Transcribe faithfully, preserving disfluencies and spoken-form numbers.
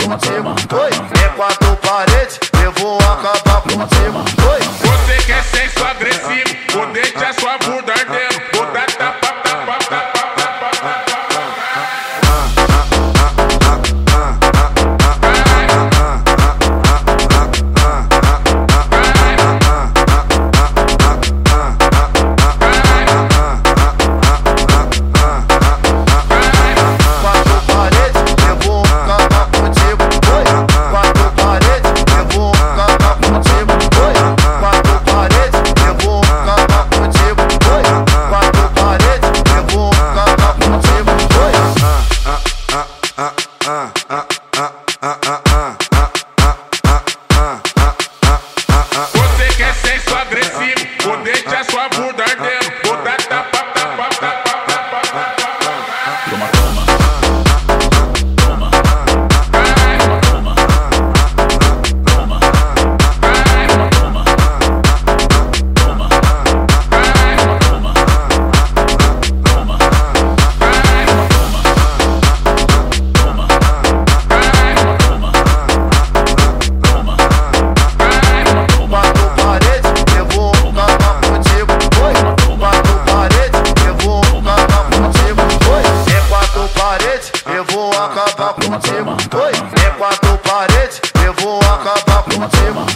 contigo. Oi, é quatro paredes, eu vou acabar contigo. Oi, você quer sexo agressivo, vou deixar sua bunda ardendo, vou dar tapa, tapa, tapa, tapa, tapa. Você quer sexo agressivo, vou deixar sua bunda ardendo, vou dar tapa, tapa, tapa, tapa, tapa. Toma, toma, toma, toma, toma, toma, toma, toma, toma, toma, quatro paredes, eu vou acabar contigo. Oi, quatro paredes, eu vou acabar contigo. Oi, é quatro paredes, eu vou acabar contigo. Oi, é quatro paredes, eu vou acabar contigo.